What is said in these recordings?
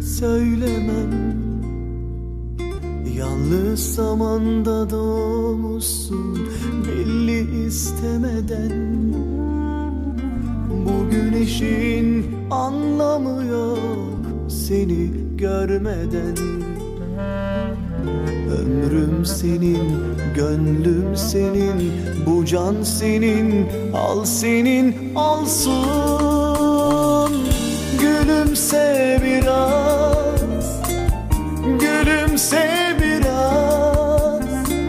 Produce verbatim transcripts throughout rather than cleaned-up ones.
söylemem. Yalnız zamanda doğmuşsun belli istemeden. Bu güneşin anlamı yok seni görmeden. Ömrüm senin, gönlüm senin, bu can senin, al senin olsun. Gülümse biraz, gülümse biraz.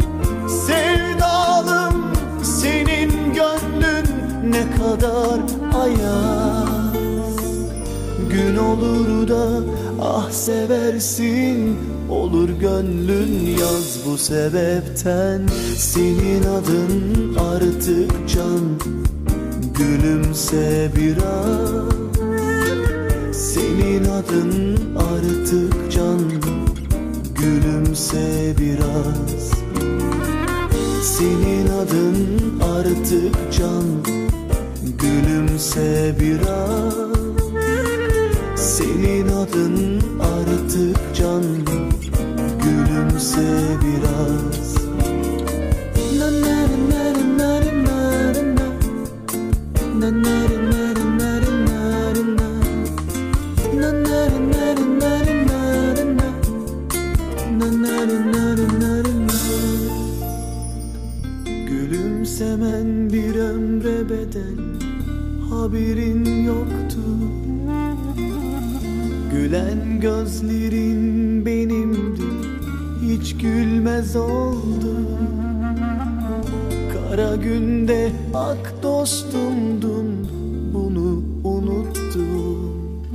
Sevdalım senin gönlün ne kadar ayaz. Gün olur da ah seversin, olur gönlün yaz. Bu sebepten senin adın artık can. Gülümse biraz, senin adın artık can. Gülümse biraz, senin adın artık can. Gülümse biraz, senin adın artık can. Gülümse biraz. Na na na na na na na na na. Gülümsemen bir ömre bedel, haberin yoktu. Gülen gözlerin benimdi, hiç gülmez oldu. Kara günde ak dostumdun, bunu unuttum.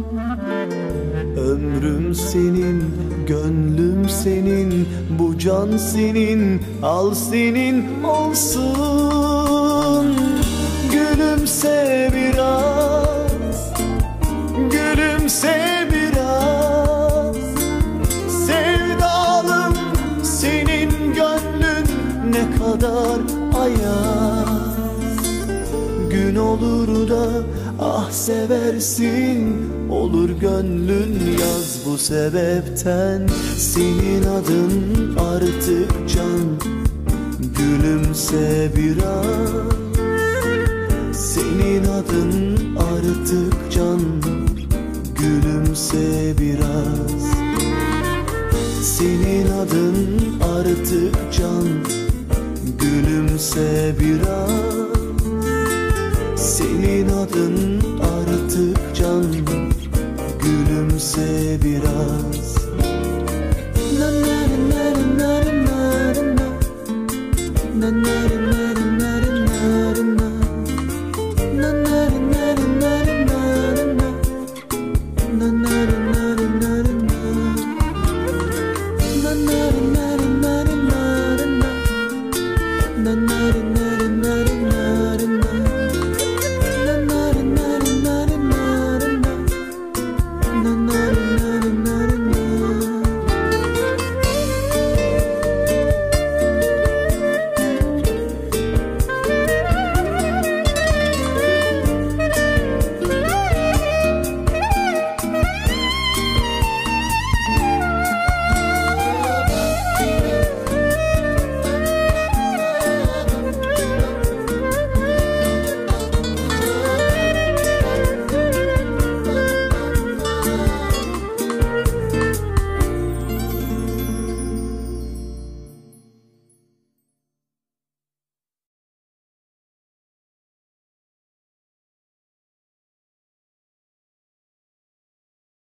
Ömrüm senin, gönlüm senin, bu can senin, al senin olsun. Gülümse biraz, gülümse biraz. Sevdalım senin gönlün ne kadar ayaz. Gün olur da ah seversin, olur gönlün yaz. Bu sebepten senin adın artık can. Gülümse biraz, senin adın artık can. Gülümse biraz, senin adın artık can. Gülümse biraz, senin adın artık can. Gülümse biraz.